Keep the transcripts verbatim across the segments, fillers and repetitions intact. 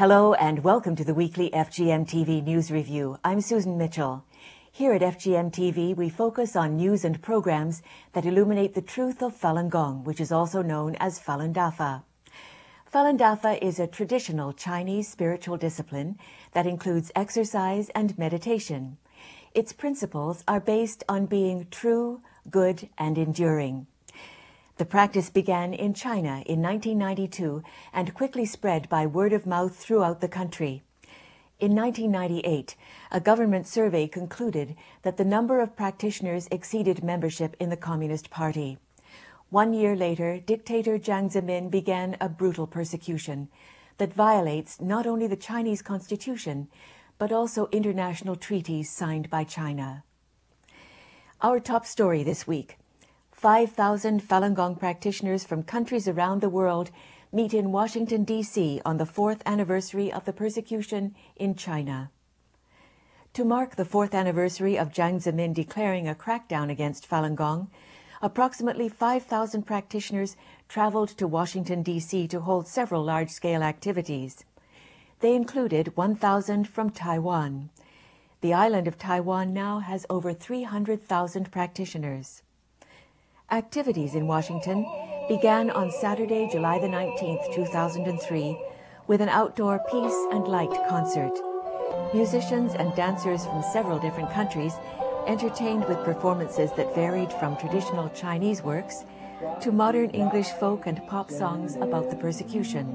Hello and welcome to the weekly F G M T V News Review. I'm Susan Mitchell. Here at F G M T V, we focus on news and programs that illuminate the truth of Falun Gong, which is also known as Falun Dafa. Falun Dafa is a traditional Chinese spiritual discipline that includes exercise and meditation. Its principles are based on being true, good, and enduring. The practice began in China in nineteen ninety-two and quickly spread by word of mouth throughout the country. In nineteen ninety-eight, a government survey concluded that the number of practitioners exceeded membership in the Communist Party. One year later, dictator Jiang Zemin began a brutal persecution that violates not only the Chinese constitution, but also international treaties signed by China. Our top story this week: five thousand Falun Gong practitioners from countries around the world meet in Washington, D C on the fourth anniversary of the persecution in China. To mark the fourth anniversary of Jiang Zemin declaring a crackdown against Falun Gong, approximately five thousand practitioners traveled to Washington, D C to hold several large-scale activities. They included one thousand from Taiwan. The island of Taiwan now has over three hundred thousand practitioners. Activities in Washington began on Saturday, July the nineteenth, two thousand three, with an outdoor Peace and Light concert. Musicians and dancers from several different countries entertained with performances that varied from traditional Chinese works to modern English folk and pop songs about the persecution.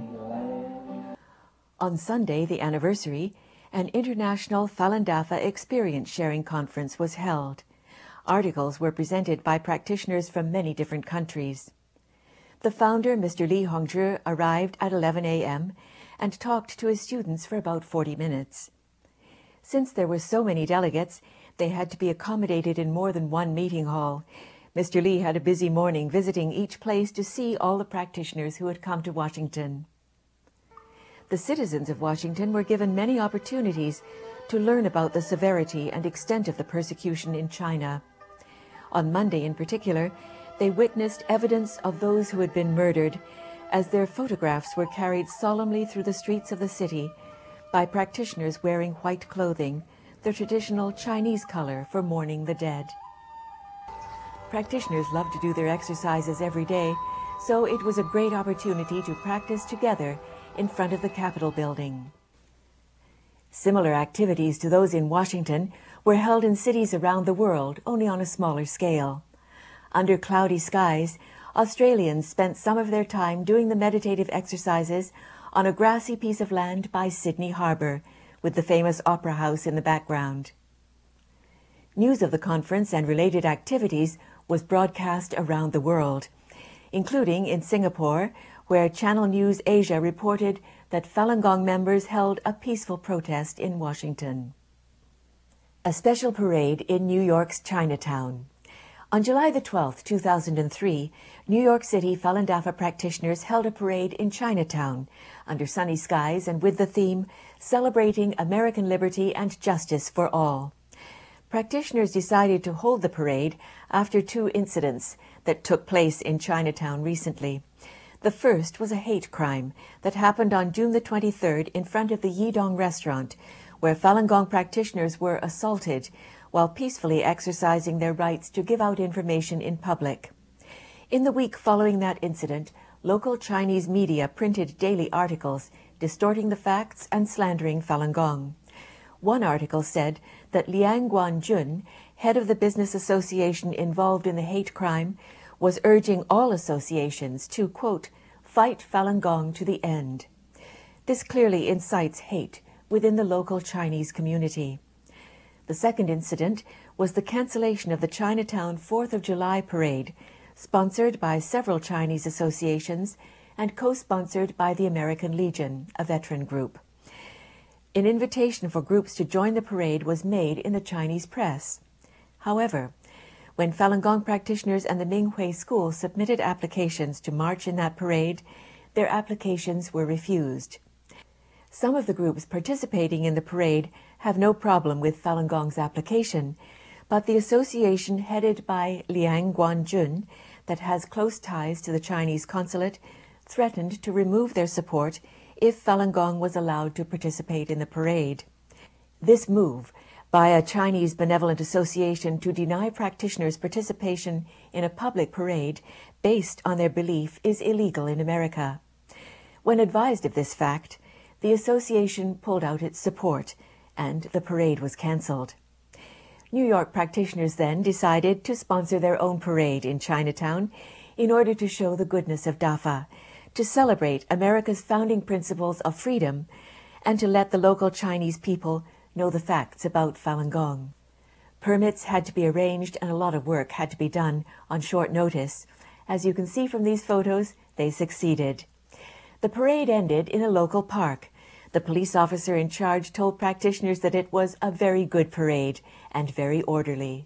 On Sunday, the anniversary, an international Falun Dafa experience sharing conference was held. Articles were presented by practitioners from many different countries. The founder, Mister Li Hongzhi, arrived at eleven a m and talked to his students for about forty minutes. Since there were so many delegates, they had to be accommodated in more than one meeting hall. Mister Li had a busy morning visiting each place to see all the practitioners who had come to Washington. The citizens of Washington were given many opportunities to learn about the severity and extent of the persecution in China. On Monday in particular, they witnessed evidence of those who had been murdered as their photographs were carried solemnly through the streets of the city by practitioners wearing white clothing, the traditional Chinese color for mourning the dead. Practitioners love to do their exercises every day, so it was a great opportunity to practice together in front of the Capitol building. Similar activities to those in Washington were held in cities around the world, only on a smaller scale. Under cloudy skies, Australians spent some of their time doing the meditative exercises on a grassy piece of land by Sydney Harbour, with the famous Opera House in the background. News of the conference and related activities was broadcast around the world, including in Singapore, where Channel News Asia reported that Falun Gong members held a peaceful protest in Washington. A special parade in New York's Chinatown. On July the twelfth, two thousand three, New York City Falun Dafa practitioners held a parade in Chinatown under sunny skies and with the theme Celebrating American Liberty and Justice for All. Practitioners decided to hold the parade after two incidents that took place in Chinatown recently. The first was a hate crime that happened on June the twenty-third in front of the Yidong restaurant, where Falun Gong practitioners were assaulted while peacefully exercising their rights to give out information in public. In the week following that incident, local Chinese media printed daily articles distorting the facts and slandering Falun Gong. One article said that Liang Guanjun, head of the business association involved in the hate crime, was urging all associations to, quote, fight Falun Gong to the end. This clearly incites hate within the local Chinese community. The second incident was the cancellation of the Chinatown fourth of July parade, sponsored by several Chinese associations and co-sponsored by the American Legion, a veteran group. An invitation for groups to join the parade was made in the Chinese press. However, when Falun Gong practitioners and the Minghui School submitted applications to march in that parade, their applications were refused. Some of the groups participating in the parade have no problem with Falun Gong's application, but the association headed by Liang Guanjun, that has close ties to the Chinese consulate, threatened to remove their support if Falun Gong was allowed to participate in the parade. This move by a Chinese benevolent association to deny practitioners participation in a public parade based on their belief is illegal in America. When advised of this fact, the association pulled out its support, and the parade was cancelled. New York practitioners then decided to sponsor their own parade in Chinatown in order to show the goodness of Dafa, to celebrate America's founding principles of freedom, and to let the local Chinese people know the facts about Falun Gong. Permits had to be arranged and a lot of work had to be done on short notice. As you can see from these photos, they succeeded. The parade ended in a local park. The police officer in charge told practitioners that it was a very good parade and very orderly.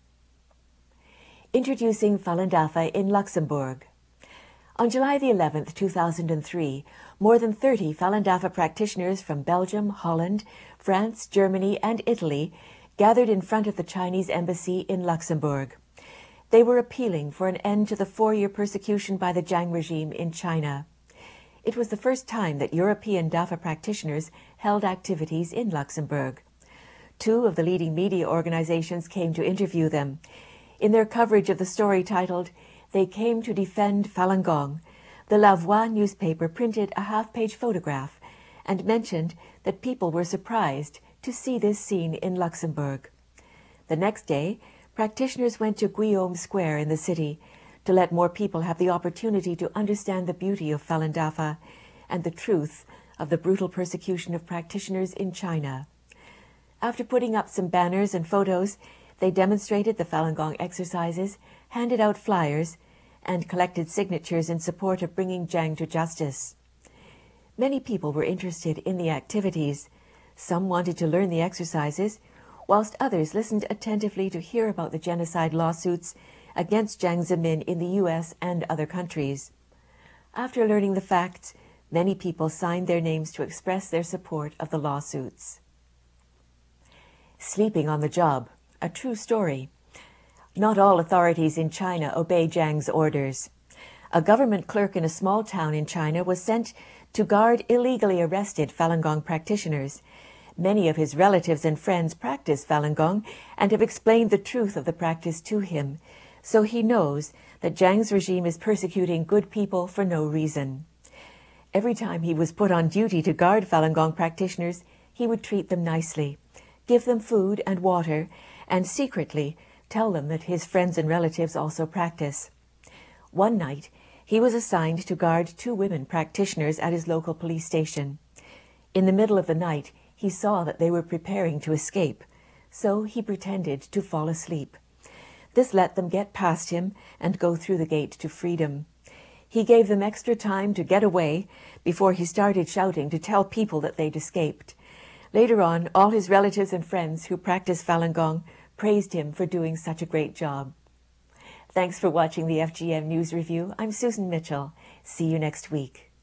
Introducing Falun Dafa in Luxembourg. On July the eleventh, two thousand three, more than thirty Falun Dafa practitioners from Belgium, Holland, France, Germany, and Italy gathered in front of the Chinese embassy in Luxembourg. They were appealing for an end to the four-year persecution by the Jiang regime in China. It was the first time that European Dafa practitioners held activities in Luxembourg. Two of the leading media organizations came to interview them. In their coverage of the story titled, "They Came to Defend Falun Gong," the La Voix newspaper printed a half-page photograph and mentioned that people were surprised to see this scene in Luxembourg. The next day, practitioners went to Guillaume Square in the city to let more people have the opportunity to understand the beauty of Falun Dafa and the truth of the brutal persecution of practitioners in China. After putting up some banners and photos, they demonstrated the Falun Gong exercises, handed out flyers, and collected signatures in support of bringing Jiang to justice. Many people were interested in the activities. Some wanted to learn the exercises, whilst others listened attentively to hear about the genocide lawsuits against Jiang Zemin in the U S and other countries. After learning the facts, many people signed their names to express their support of the lawsuits. Sleeping on the job, a true story. Not all authorities in China obey Jiang's orders. A government clerk in a small town in China was sent to guard illegally arrested Falun Gong practitioners. Many of his relatives and friends practice Falun Gong and have explained the truth of the practice to him, so he knows that Jiang's regime is persecuting good people for no reason. Every time he was put on duty to guard Falun Gong practitioners, he would treat them nicely, give them food and water, and secretly tell them that his friends and relatives also practice. One night, he was assigned to guard two women practitioners at his local police station. In the middle of the night, he saw that they were preparing to escape, so he pretended to fall asleep. This let them get past him and go through the gate to freedom. He gave them extra time to get away before he started shouting to tell people that they'd escaped. Later on, all his relatives and friends who practice Falun Gong praised him for doing such a great job. Thanks for watching the F G M News Review. I'm Susan Mitchell. See you next week.